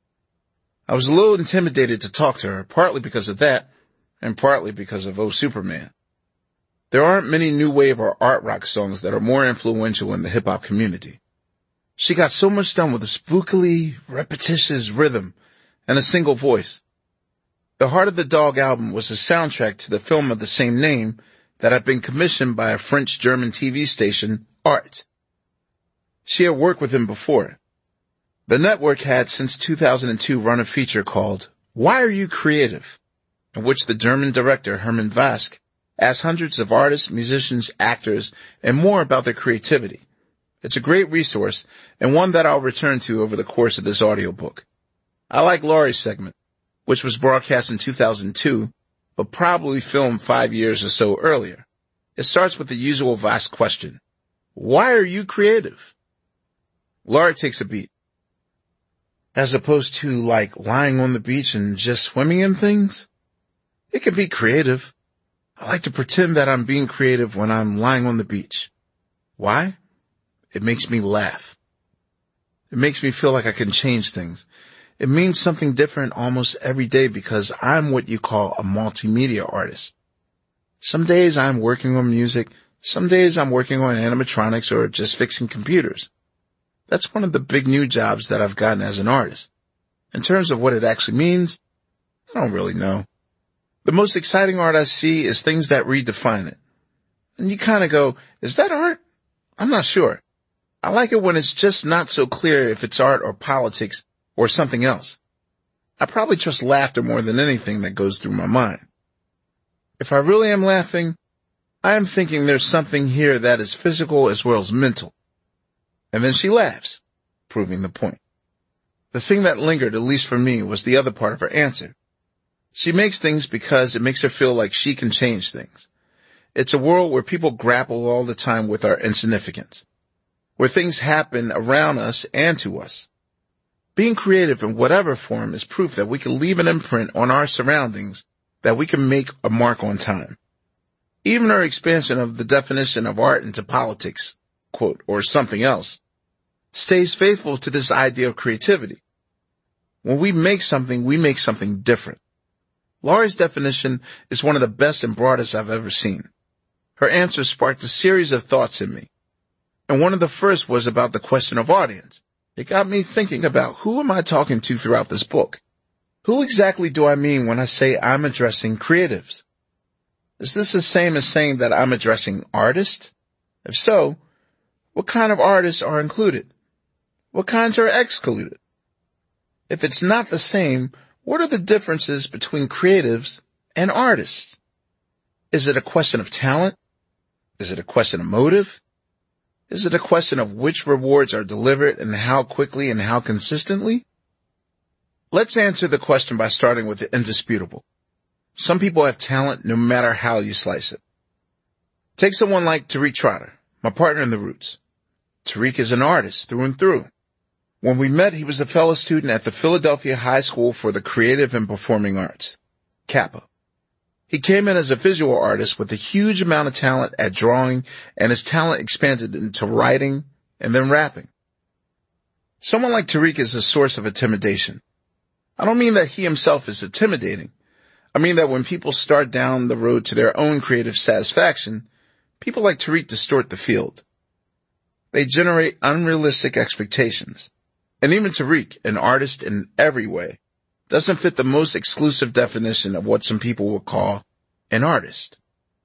I was a little intimidated to talk to her, partly because of that, and partly because of Oh Superman. There aren't many new wave or art rock songs that are more influential in the hip-hop community. She got so much done with a spookily, repetitious rhythm and a single voice. The Heart of the Dog album was a soundtrack to the film of the same name that had been commissioned by a French-German T V station, Art. She had worked with him before. The network had since two thousand two run a feature called Why Are You Creative?, in which the German director Hermann Vask asked hundreds of artists, musicians, actors, and more about their creativity. It's a great resource and one that I'll return to over the course of this audiobook. I like Laurie's segment, which was broadcast in two thousand two, but probably filmed five years or so earlier. It starts with the usual Vask question. Why are you creative? Laurie takes a beat. As opposed to like lying on the beach and just swimming in things? It can be creative. I like to pretend that I'm being creative when I'm lying on the beach. Why? It makes me laugh. It makes me feel like I can change things. It means something different almost every day because I'm what you call a multimedia artist. Some days I'm working on music. Some days I'm working on animatronics or just fixing computers. That's one of the big new jobs that I've gotten as an artist. In terms of what it actually means, I don't really know. The most exciting art I see is things that redefine it. And you kind of go, is that art? I'm not sure. I like it when it's just not so clear if it's art or politics or something else. I probably trust laughter more than anything that goes through my mind. If I really am laughing, I am thinking there's something here that is physical as well as mental. And then she laughs, proving the point. The thing that lingered, at least for me, was the other part of her answer. She makes things because it makes her feel like she can change things. It's a world where people grapple all the time with our insignificance, where things happen around us and to us. Being creative in whatever form is proof that we can leave an imprint on our surroundings, that we can make a mark on time. Even her expansion of the definition of art into politics, quote, or something else, stays faithful to this idea of creativity. When we make something, we make something different. Laurie's definition is one of the best and broadest I've ever seen. Her answer sparked a series of thoughts in me. And one of the first was about the question of audience. It got me thinking about who am I talking to throughout this book? Who exactly do I mean when I say I'm addressing creatives? Is this the same as saying that I'm addressing artists? If so, what kind of artists are included? What kinds are excluded? If it's not the same, what are the differences between creatives and artists? Is it a question of talent? Is it a question of motive? Is it a question of which rewards are delivered and how quickly and how consistently? Let's answer the question by starting with the indisputable. Some people have talent no matter how you slice it. Take someone like Tariq Trotter, my partner in the Roots. Tariq is an artist through and through. When we met, he was a fellow student at the Philadelphia High School for the Creative and Performing Arts, Kappa. He came in as a visual artist with a huge amount of talent at drawing, and his talent expanded into writing and then rapping. Someone like Tariq is a source of intimidation. I don't mean that he himself is intimidating. I mean that when people start down the road to their own creative satisfaction, people like Tariq distort the field. They generate unrealistic expectations. And even Tariq, an artist in every way, doesn't fit the most exclusive definition of what some people would call an artist.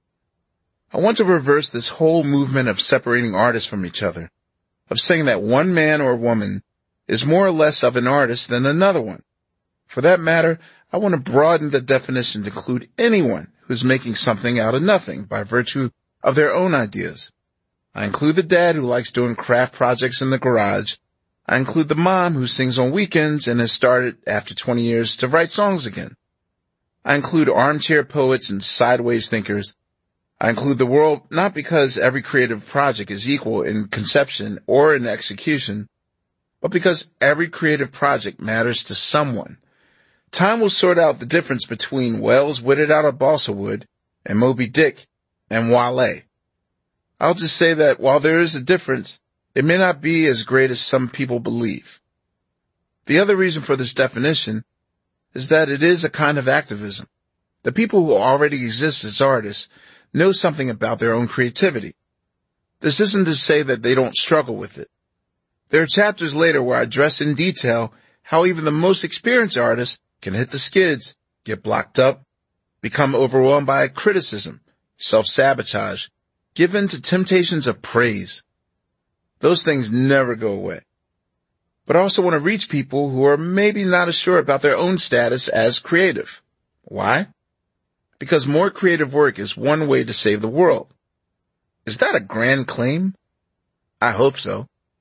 I want to reverse this whole movement of separating artists from each other, of saying that one man or woman is more or less of an artist than another one. For that matter, I want to broaden the definition to include anyone who's making something out of nothing by virtue of their own ideas. I include the dad who likes doing craft projects in the garage. I include the mom who sings on weekends and has started, after twenty years, to write songs again. I include armchair poets and sideways thinkers. I include the world not because every creative project is equal in conception or in execution, but because every creative project matters to someone. Time will sort out the difference between Wells Witted Out of Balsa Wood and Moby Dick and Wale. I'll just say that while there is a difference, it may not be as great as some people believe. The other reason for this definition is that it is a kind of activism. The people who already exist as artists know something about their own creativity. This isn't to say that they don't struggle with it. There are chapters later where I address in detail how even the most experienced artists can hit the skids, get blocked up, become overwhelmed by criticism, self-sabotage, give in to temptations of praise. Those things never go away. But I also want to reach people who are maybe not as sure about their own status as creative. Why? Because more creative work is one way to save the world. Is that a grand claim? I hope so.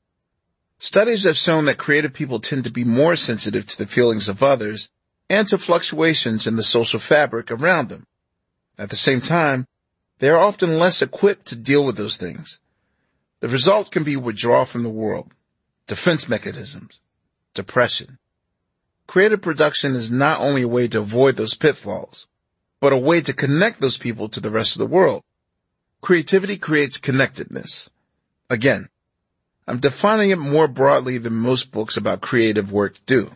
Studies have shown that creative people tend to be more sensitive to the feelings of others and to fluctuations in the social fabric around them. At the same time, they are often less equipped to deal with those things. The result can be withdrawal from the world, defense mechanisms, depression. Creative production is not only a way to avoid those pitfalls, but a way to connect those people to the rest of the world. Creativity creates connectedness. Again, I'm defining it more broadly than most books about creative work do.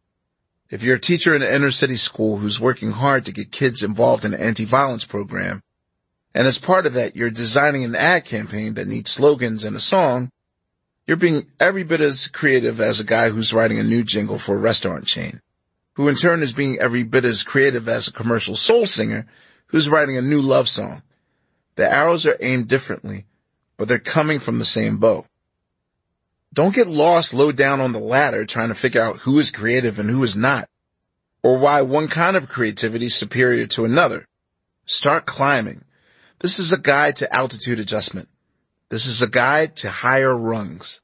If you're a teacher in an inner city school who's working hard to get kids involved in an anti-violence program, and as part of that you're designing an ad campaign that needs slogans and a song, you're being every bit as creative as a guy who's writing a new jingle for a restaurant chain, who in turn is being every bit as creative as a commercial soul singer who's writing a new love song. The arrows are aimed differently, but they're coming from the same bow. Don't get lost low down on the ladder trying to figure out who is creative and who is not, or why one kind of creativity is superior to another. Start climbing. This is a guide to altitude adjustment. This is a guide to higher rungs.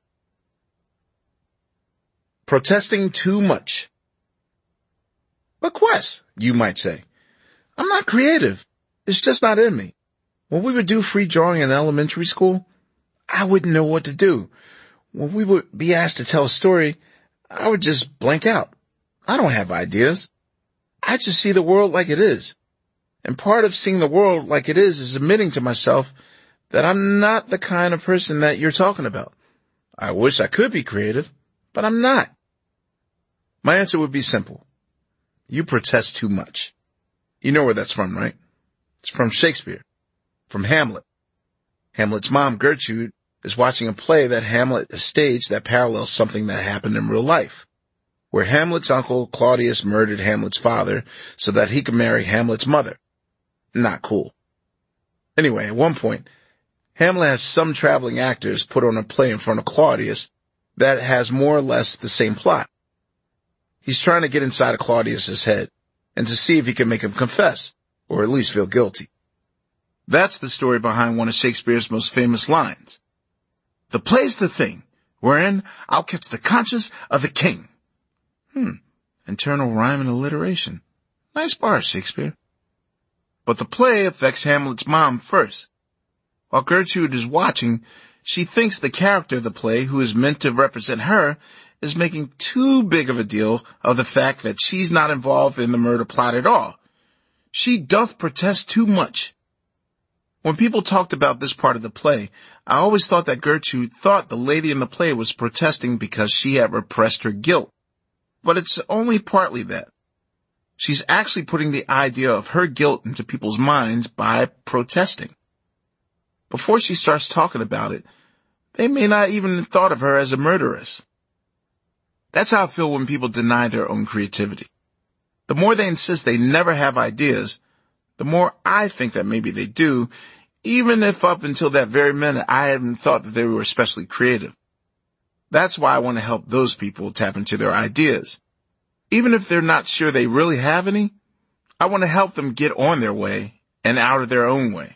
Protesting too much. But Quest, you might say, I'm not creative. It's just not in me. When we would do free drawing in elementary school, I wouldn't know what to do. When we would be asked to tell a story, I would just blank out. I don't have ideas. I just see the world like it is. And part of seeing the world like it is is admitting to myself that I'm not the kind of person that you're talking about. I wish I could be creative, but I'm not. My answer would be simple. You protest too much. You know where that's from, right? It's from Shakespeare, from Hamlet. Hamlet's mom, Gertrude, is watching a play that Hamlet has staged that parallels something that happened in real life, where Hamlet's uncle Claudius murdered Hamlet's father so that he could marry Hamlet's mother. Not cool. Anyway, at one point, Hamlet has some traveling actors put on a play in front of Claudius that has more or less the same plot. He's trying to get inside of Claudius's head and to see if he can make him confess, or at least feel guilty. That's the story behind one of Shakespeare's most famous lines. The play's the thing, wherein I'll catch the conscience of the king. Hmm, internal rhyme and alliteration. Nice bar, Shakespeare. But the play affects Hamlet's mom first. While Gertrude is watching, she thinks the character of the play, who is meant to represent her, is making too big of a deal of the fact that she's not involved in the murder plot at all. She doth protest too much. When people talked about this part of the play, I always thought that Gertrude thought the lady in the play was protesting because she had repressed her guilt. But it's only partly that. She's actually putting the idea of her guilt into people's minds by protesting. Before she starts talking about it, they may not even have thought of her as a murderess. That's how I feel when people deny their own creativity. The more they insist they never have ideas, the more I think that maybe they do, even if up until that very minute I hadn't thought that they were especially creative. That's why I want to help those people tap into their ideas. Even if they're not sure they really have any, I want to help them get on their way and out of their own way.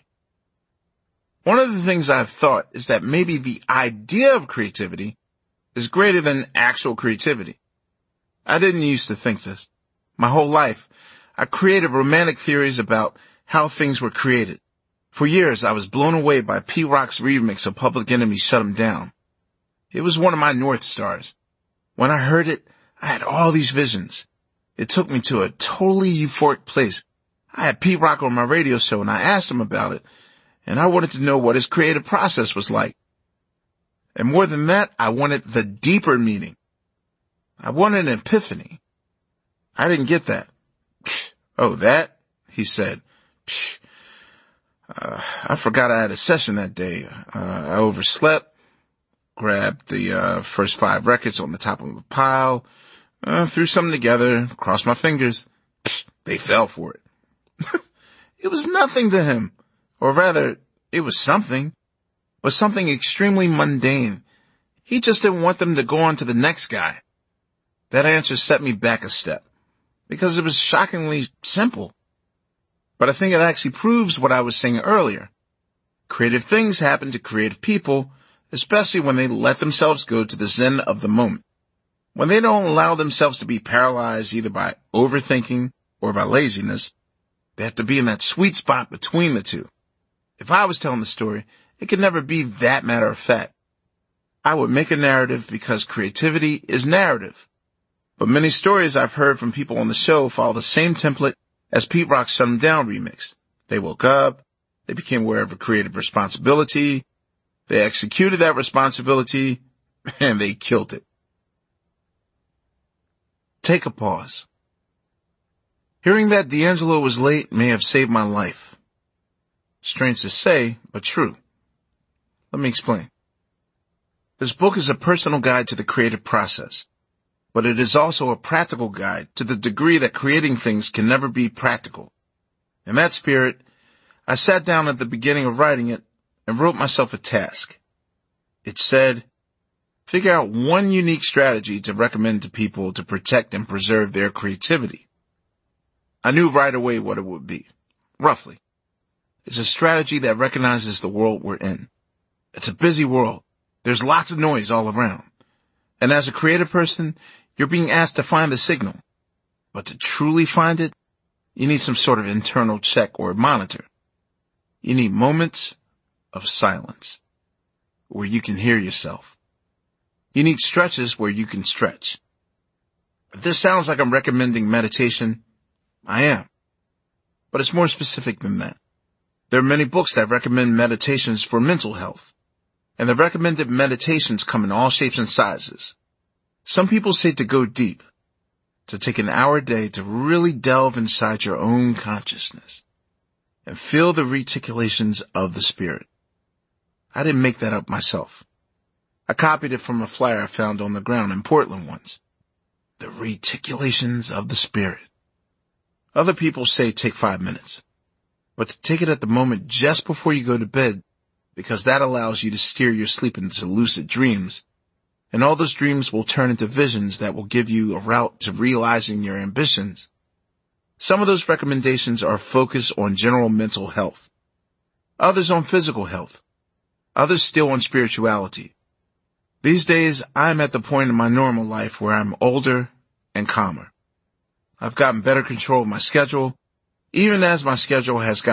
One of the things I've thought is that maybe the idea of creativity is greater than actual creativity. I didn't used to think this. My whole life, I created romantic theories about how things were created. For years, I was blown away by Pete Rock's remix of Public Enemy Shut 'Em Down. It was one of my North Stars. When I heard it, I had all these visions. It took me to a totally euphoric place. I had Pete Rock on my radio show and I asked him about it, and I wanted to know what his creative process was like. And more than that, I wanted the deeper meaning. I wanted an epiphany. I didn't get that. Oh, that? He said. Psh, uh, I forgot I had a session that day. Uh, I overslept, grabbed the uh, first five records on the top of a pile, uh, threw something together, crossed my fingers. Psh, they fell for it. It was nothing to him. Or rather, it was something. But something extremely mundane. He just didn't want them to go on to the next guy. That answer set me back a step, because it was shockingly simple. But I think it actually proves what I was saying earlier. Creative things happen to creative people, especially when they let themselves go to the zen of the moment. When they don't allow themselves to be paralyzed either by overthinking or by laziness, they have to be in that sweet spot between the two. If I was telling the story, it could never be that matter of fact. I would make a narrative because creativity is narrative. But many stories I've heard from people on the show follow the same template as Pete Rock's Shut 'Em Down remix. They woke up, they became aware of a creative responsibility, they executed that responsibility, and they killed it. Take a pause. Hearing that D'Angelo was late may have saved my life. Strange to say, but true. Let me explain. This book is a personal guide to the creative process, but it is also a practical guide to the degree that creating things can never be practical. In that spirit, I sat down at the beginning of writing it and wrote myself a task. It said, figure out one unique strategy to recommend to people to protect and preserve their creativity. I knew right away what it would be. Roughly. It's a strategy that recognizes the world we're in. It's a busy world. There's lots of noise all around. And as a creative person, you're being asked to find the signal. But to truly find it, you need some sort of internal check or monitor. You need moments of silence where you can hear yourself. You need stretches where you can stretch. If this sounds like I'm recommending meditation, I am. But it's more specific than that. There are many books that recommend meditations for mental health. And the recommended meditations come in all shapes and sizes. Some people say to go deep, to take an hour a day to really delve inside your own consciousness and feel the reticulations of the spirit. I didn't make that up myself. I copied it from a flyer I found on the ground in Portland once. The reticulations of the spirit. Other people say take five minutes, but to take it at the moment just before you go to bed, because that allows you to steer your sleep into lucid dreams, and all those dreams will turn into visions that will give you a route to realizing your ambitions. Some of those recommendations are focused on general mental health. others on physical health, others still on spirituality. These days, I'm at the point in my normal life where I'm older and calmer. I've gotten better control of my schedule, even as my schedule has gotten